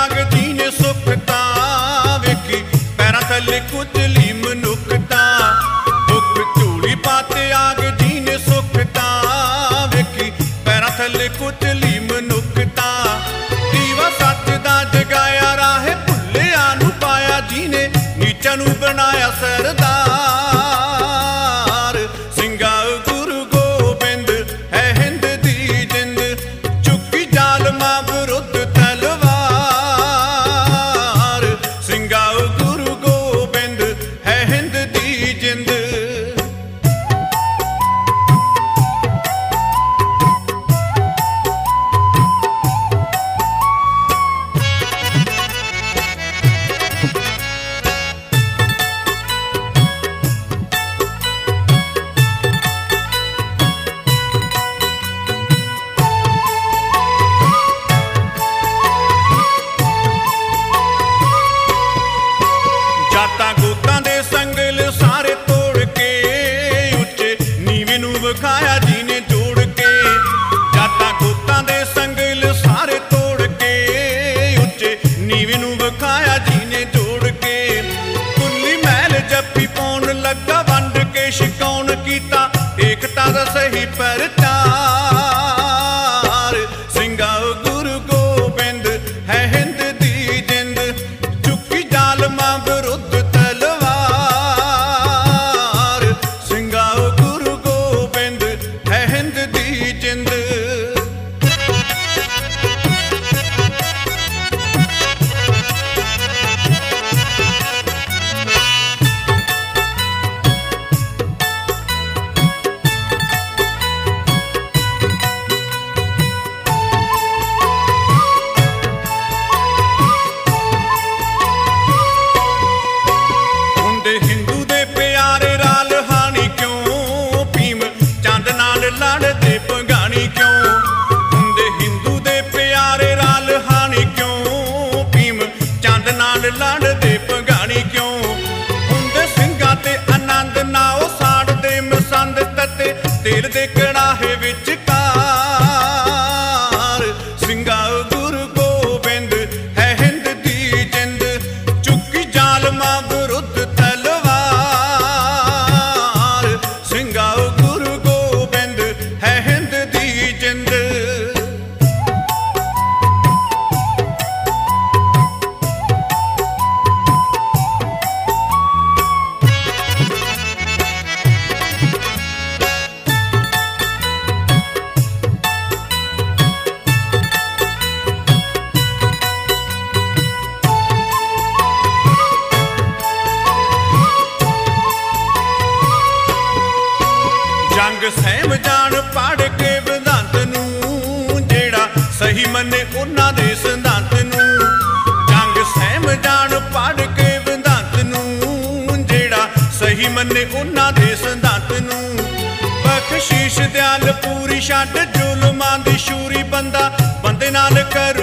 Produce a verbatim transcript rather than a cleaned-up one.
ਤਿਆਗ ਜੀ ਨੇ ਸੁਖਤਾ ਵੇਖੀ ਪੈਰਾਂ ਥੱਲੇ ਕੁਚਲੀ ਮਨੁੱਖਤਾ। ਦੁੱਖ ਝੋਲੀ ਪਾ ਤਿਆਗ ਜੀ ਨੇ ਸੁਖਤਾ ਵੇਖੀ ਪੈਰਾਂ ਥੱਲੇ ਕੁਚਲੀ ਮਨੁੱਖਤਾ। ਦੀਵਾ ਸੱਚ ਦਾ ਜਗਾਇਆ ਰਾਹੇ ਭੁੱਲਿਆਂ ਨੂੰ ਪਾਇਆ ਜੀ ਨੇ ਨੀਚਾਂ ਨੂੰ ਬਣਾਇਆ ਸਰਦਾਰ। ਸਿੰਘਾਂ ਗੁਰੂ ਗੋਬਿੰਦ ਹੈ ਹਿੰਦ ਦੀ ਜਿੰਦ ਚੁੱਕੀ ਜ਼ਾਲਮਾਂ ਵਿਰੁੱਧ ਤਲਵਾਰ। ਸਿੰਘਾਂ ਗੁਰੂ ਗੋਬਿੰਦ ਹੈ ਹਿੰਦ ਦੀ ਜਿੰਦ। ਜਾਤਾਂ ਗੋਤਾਂ ਦੇ ਸੰਗਲ ਸਾਰੇ ਤੋੜ ਕੇ ਉੱਚੇ ਨੀਵੇਂ ਨੂੰ ਵਿਖਾਇਆ ਜੀ ਨੇ ਜੋੜ ਕੇ। ਜਾਤਾਂ ਗੋਤਾਂ ਦੇ ਸੰਗਲ ਸਾਰੇ ਤੋੜ ਕੇ ਉੱਚੇ ਨੀਵੇਂ ਨੂੰ ਵਿਖਾਇਆ ਜੀ ਨੇ ਜੋੜ ਕੇ। ਕੁੱਲੀ ਮਹਿਲ ਜੱਫੀ ਪਾਉਣ ਲੱਗਾ ਵੰਡ ਕੇ ਛਕਾਉਣ ਕੀਤਾ ਏਕਤਾ ਦਾ ਸਹੀ ਪ੍ਰਚਾਰ। ਸਿੰਘਾਂ ਗੁਰੂ ਗੋਬਿੰਦ ਹੈ ਹਿੰਦ ਦੀ ਜਿੰਦ ਚੁੱਕੀ ਜ਼ਾਲਮਾਂ ਵਿਰੁੱਧ ਤਲਵਾਰ। ਸਿੰਘਾਂ ਗੁਰੂ ਗੋਬਿੰਦ ਹੈ ਹਿੰਦ ਦੀ ਜਿੰਦ। ਹੁੰਦੇ ਹਿੰਦੂ ਦੇ ਪਿਆਰੇ ਰਾਲ ਹਾਨੀ ਕਿਉਂ ਭੀਮ ਚੰਦ ਨਾਲ ਲੜਦੇ ਭਗਾਣੀ ਕਿਉਂ। ਹੁੰਦੇ ਹਿੰਦੂ ਦੇ ਪਿਆਰੇ ਰਾਲ ਹਾਨੀ ਕਿਉਂ ਭੀਮ ਚੰਦ ਨਾਲ ਲੜਦੇ ਭਗਾਣੀ ਕਿਉਂ। ਹੁੰਦੇ ਸਿੰਘਾਂ ਤੇ ਆਨੰਦ ਨਾ ਉਹ ਸਾੜਦੇ ਮਸੰਦ ਤੱਤੇ ਤੇਲ ਦੇ ਕੜਾਹੇ ਵਿੱਚ ਕਾਰ। ਸਿੰਘਾਂ ਗੁਰੂ ਗੋਬਿੰਦ ਹੈ ਹਿੰਦ ਦੀ ਜਿੰਦ ਚੁੱਕੀ ਜ਼ਾਲਮਾਂ ਵਿਰੁੱਧ ਤਲਵਾਰ। ਸਿੰਘਾਂ ਗੁਰੂ ਗੋਬਿੰਦ ਹੈ ਹਿੰਦ ਦੀ ਜਿੰਦ। ਜੰਗ ਸਹਿਮ ਜਾਣ ਪੜ ਕੇ ਵਿਧਾਂਤ ਨੂੰ ਜਿਹੜਾ ਸਹੀ ਮੰਨੇ ਉਹਨਾਂ ਦੇ ਸਿਧਾਂਤ ਨੂੰ। ਜੰਗ ਸਹਿਮ ਜਾਣ ਪੜ ਕੇ ਵਿਧਾਂਤ ਨੂੰ ਜਿਹੜਾ ਸਹੀ ਮੰਨੇ ਉਹਨਾਂ ਦੇ ਸਿਧਾਂਤ ਨੂੰ। ਬਖਸ਼ੀਸ਼ ਦਿਆਲ ਪੂਰੀ ਛੱਡ ਜ਼ੁਲਮਾਂ ਦੀ ਸ਼ੂਰੀ ਬੰਦਾ ਬੰਦੇ ਨਾਲ ਕਰੂ